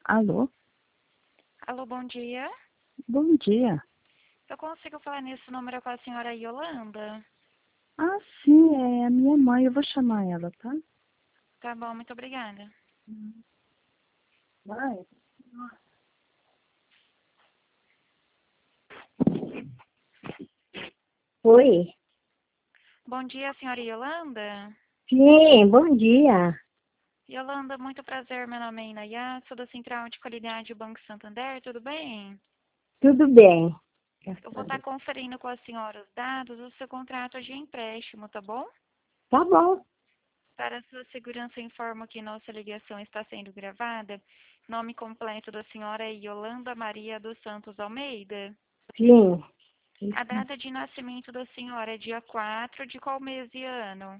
Alô? Alô, bom dia. Bom dia. Eu consigo falar nesse número com a senhora Yolanda? Ah, sim, é a minha mãe. Eu vou chamar ela, tá? Tá bom, muito obrigada. Vai. Oi, Bom dia, senhora Yolanda. sim, bom dia. Yolanda, muito prazer. Meu nome é Inayá, sou da Central de Qualidade do Banco Santander, tudo bem? Tudo bem? Eu vou estar conferindo com a senhora os dados do seu contrato de empréstimo, tá bom? Tá bom, Para sua segurança, informo que nossa ligação está sendo gravada. Nome completo da senhora é Yolanda Maria dos Santos Almeida. sim. A data de nascimento da senhora é dia 4 de qual mês e ano?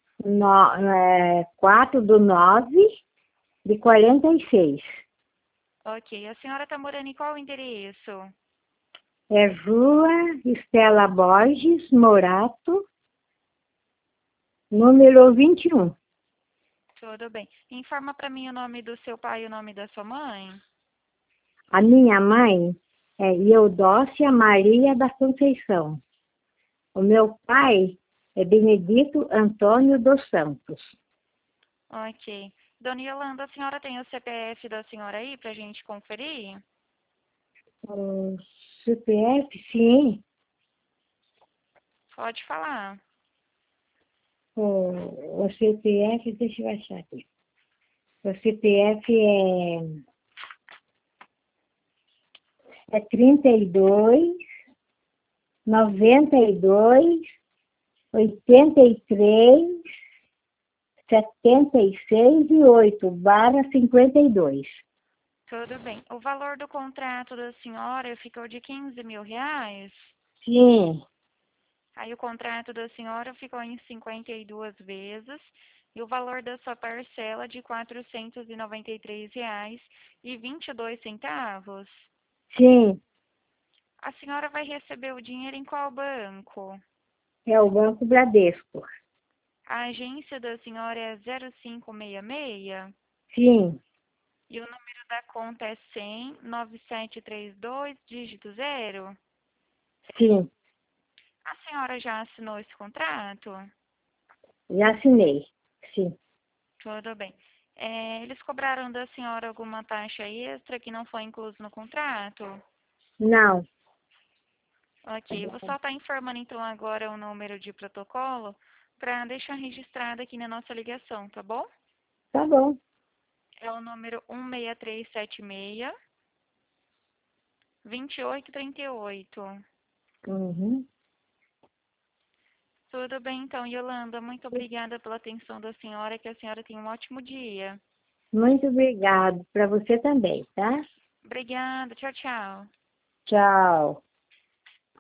4/9/46. Ok. A senhora está morando em qual endereço? É Rua Estela Borges Morato, número 21. Tudo bem. Informa para mim o nome do seu pai e o nome da sua mãe. A minha mãe é Eudócia Maria da Conceição. O meu pai é Benedito Antônio dos Santos. Ok. Dona Yolanda, a senhora tem o CPF da senhora aí para a gente conferir? O CPF, sim. Pode falar. O CPF, deixa eu achar aqui. O CPF é 32, 92, 83, 76 e 8/52. Tudo bem. O valor do contrato da senhora ficou de 15 mil reais? Sim, Aí o contrato da senhora ficou em 52 vezes e o valor da sua parcela de R$ 493,22. sim. A senhora vai receber o dinheiro em qual banco? É o Banco Bradesco. A agência da senhora é 0566 Sim, e o número da conta é 1009732, dígito 0. sim. A senhora já assinou esse contrato? Já assinei. Sim. Tudo bem. Eles cobraram da senhora alguma taxa extra que não foi incluso no contrato? Não, Ok, vou só estar informando então agora o número de protocolo para deixar registrado aqui na nossa ligação, tá bom? tá bom. É o número 16376 2838. Uhum. Tudo bem então, Yolanda. Muito obrigada pela atenção da senhora, que a senhora tenha um ótimo dia. Muito obrigado. Para você também, tá? Obrigada, tchau, tchau. Tchau.